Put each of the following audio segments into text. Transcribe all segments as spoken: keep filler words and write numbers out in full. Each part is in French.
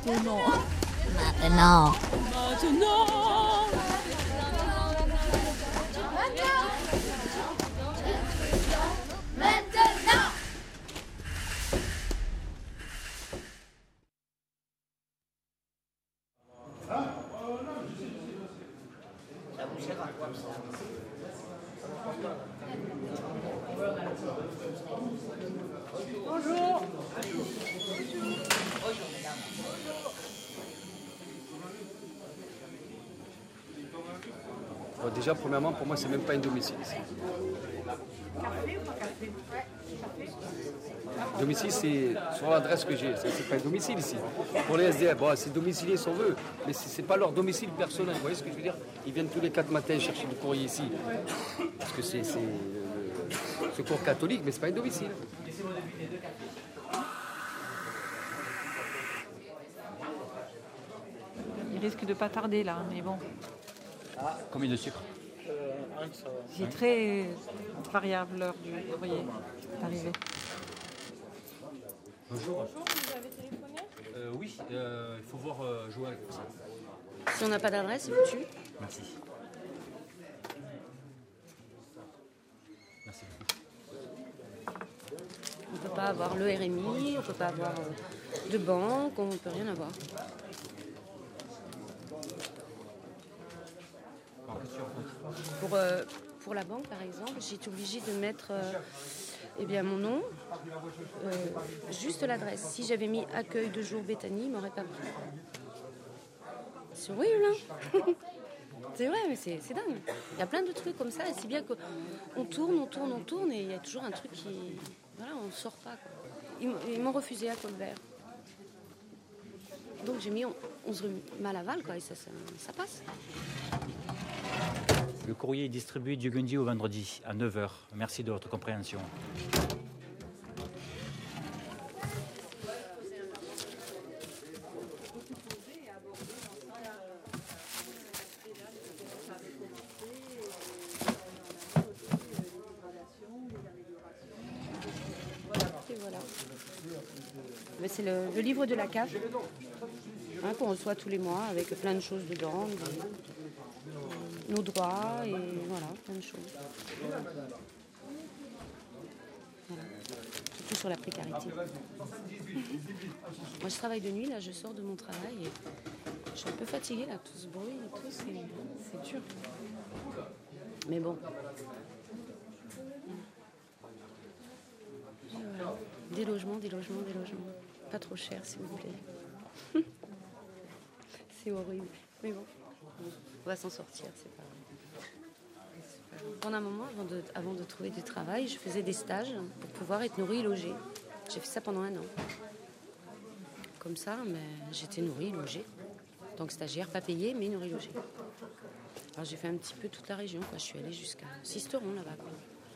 Maintenant. Maintenant. Maintenant. Maintenant. Bonjour. Bon, déjà, premièrement, pour moi, c'est même pas un domicile. Domicile, c'est sur l'adresse que j'ai. C'est, c'est pas un domicile ici. Pour les S D F, bon, c'est domicilié si on veut, mais c'est, c'est pas leur domicile personnel. Vous voyez ce que je veux dire? Ils viennent tous les quatre matins chercher du courrier ici. Parce que c'est, c'est le secours catholique, mais c'est pas un domicile. Il risque de pas tarder là, mais bon. Combien de sucre? C'est très variable l'heure du courrier d'arrivée. Bonjour. Bonjour, vous avez téléphoné? Euh, oui, euh, il faut voir euh, jouer avec ça. Si on n'a pas d'adresse, c'est foutu. Merci. Merci beaucoup. On ne peut pas avoir le R M I, on ne peut pas avoir euh, de banque, on ne peut rien avoir. Pour, euh, pour la banque, par exemple, j'ai été obligée de mettre euh, eh bien, mon nom, euh, juste l'adresse. Si j'avais mis accueil de jour Béthanie, ils ne m'auraient pas pris. C'est horrible, hein? C'est vrai, mais c'est, c'est dingue. Il y a plein de trucs comme ça, et si bien qu'on tourne, on tourne, on tourne, et il y a toujours un truc qui... Voilà, on ne sort pas, quoi. Ils, ils m'ont refusé à Colbert. Donc j'ai mis onze rue Malaval, quoi, et ça, ça, ça passe. Le courrier est distribué du lundi au vendredi à neuf heures. Merci de votre compréhension. Et voilà. Mais c'est le, le livre de la C A F, hein, qu'on reçoit tous les mois avec plein de choses dedans. Des, nos droits et voilà, plein de choses. Voilà. Surtout sur la précarité. Moi, je travaille de nuit, là, je sors de mon travail et je suis un peu fatiguée, là, tout ce bruit et tout, c'est, c'est dur. Mais bon. Et voilà. Des logements, des logements, des logements. Pas trop cher, s'il vous plaît. C'est horrible. Mais bon, on va s'en sortir, c'est pas grave. Pendant un moment, avant de, avant de trouver du travail, je faisais des stages pour pouvoir être nourrie et logée. J'ai fait ça pendant un an. Comme ça, mais j'étais nourrie et logée. Donc stagiaire, pas payée, mais nourrie et logée. Alors j'ai fait un petit peu toute la région, quoi. Je suis allée jusqu'à Sisteron là-bas, quoi.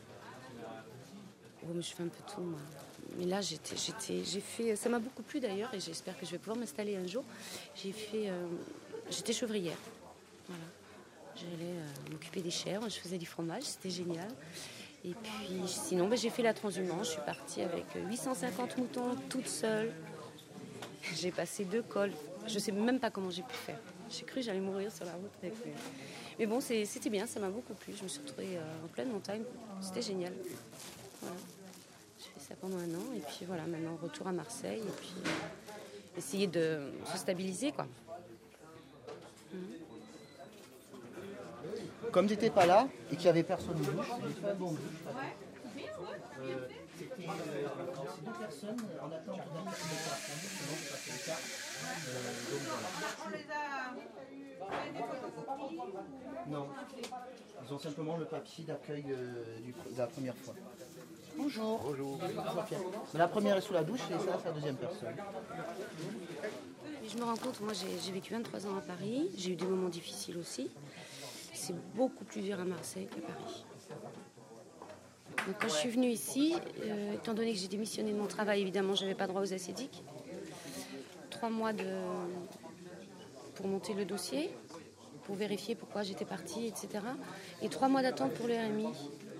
Oh, mais je fais un peu tout, moi. Mais là, j'étais, j'étais, j'ai fait... Ça m'a beaucoup plu, d'ailleurs, et j'espère que je vais pouvoir m'installer un jour. J'ai fait... Euh, j'étais chevrière. Voilà. J'allais euh, m'occuper des chèvres, je faisais du fromage, c'était génial. Et puis, sinon, ben, j'ai fait la transhumance. Je suis partie avec huit cent cinquante moutons, toute seule. J'ai passé deux cols. Je ne sais même pas comment j'ai pu faire. J'ai cru que j'allais mourir sur la route. Avec... Mais bon, c'est, c'était bien, ça m'a beaucoup plu. Je me suis retrouvée euh, en pleine montagne. C'était génial. Voilà. J'ai fait ça pendant un an. Et puis voilà, maintenant, retour à Marseille. Et puis euh, essayer de se stabiliser, quoi. Mmh. Comme tu n'étais pas là et qu'il n'y avait personne de bouche, j'ai fait un bon bouche. Euh, c'était euh, deux personnes en attente d'un mètre de carte. Sinon, c'est pas fait le cas. Euh, donc voilà. On les a fait des photocopies ou... Non. Ils ont simplement le papier d'accueil euh, du, de la première fois. Bonjour. Bonjour. Mais la première est sous la douche et ça, c'est la deuxième personne. Et je me rends compte, moi j'ai, j'ai vécu vingt-trois ans à Paris, j'ai eu des moments difficiles aussi. C'est beaucoup plus dur à Marseille qu'à Paris. Donc quand je suis venue ici, euh, étant donné que j'ai démissionné de mon travail, évidemment, je n'avais pas droit aux acédiques. Trois mois de... pour monter le dossier, pour vérifier pourquoi j'étais partie, et cetera. Et trois mois d'attente pour le R M I.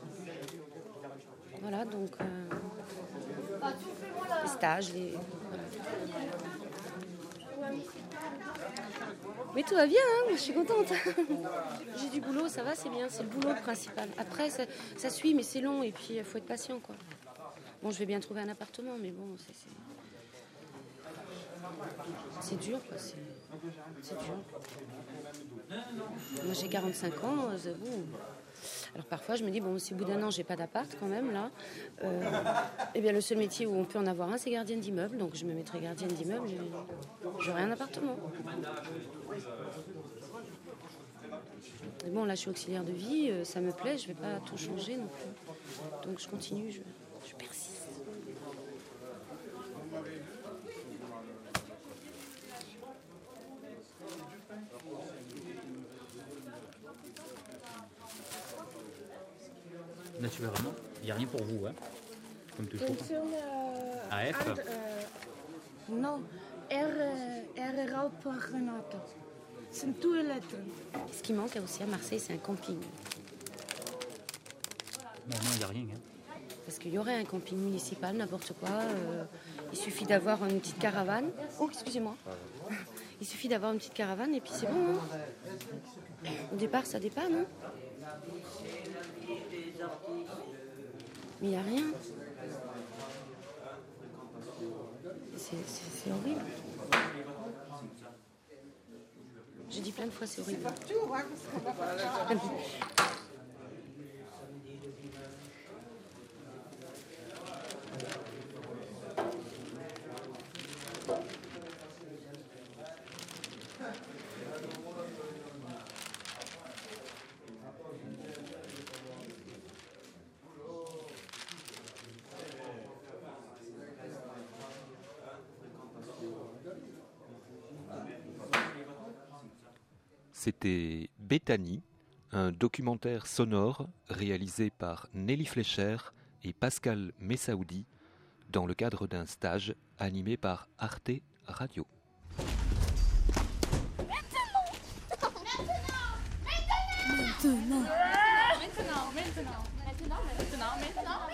Voilà, donc... Euh, les stages, les... Voilà. Mais tout va bien, hein, je suis contente. J'ai du boulot, ça va, c'est bien, c'est le boulot principal. Après, ça, ça suit, mais c'est long et puis il faut être patient, quoi. Bon, je vais bien trouver un appartement, mais bon, c'est, c'est... c'est dur, quoi. C'est, c'est dur. Moi, j'ai quarante-cinq ans, j'avoue. Alors parfois, je me dis, bon, si au bout d'un an, j'ai pas d'appart quand même, là, euh, eh bien, le seul métier où on peut en avoir un, c'est gardienne d'immeuble. Donc, je me mettrai gardienne d'immeuble et j'aurai un appartement. Et bon, là, je suis auxiliaire de vie, ça me plaît, je vais pas tout changer non plus. Donc, je continue, je, je persiste. Naturellement, il n'y a rien pour vous, hein, comme toujours. Atenção a, A F? a, a, não, R, R Raul para Renata. São tuas letras. Ce qui manque aussi à Marseille, c'est un camping. Non, non, il n'y a rien. Hein. Parce qu'il y aurait un camping municipal, n'importe quoi. Euh, il suffit d'avoir une petite caravane. Oh, excusez-moi. Il suffit d'avoir une petite caravane et puis c'est bon. Hein. Au départ, ça dépanne. Hein. Mais il n'y a rien. C'est, c'est, c'est horrible. J'ai dit plein de fois, c'est horrible. C'était Béthanie, un documentaire sonore réalisé par Nelly Fleischer et Pascal Messaoudi dans le cadre d'un stage animé par Arte Radio. Maintenant, maintenant, maintenant, maintenant, maintenant, maintenant, maintenant, maintenant.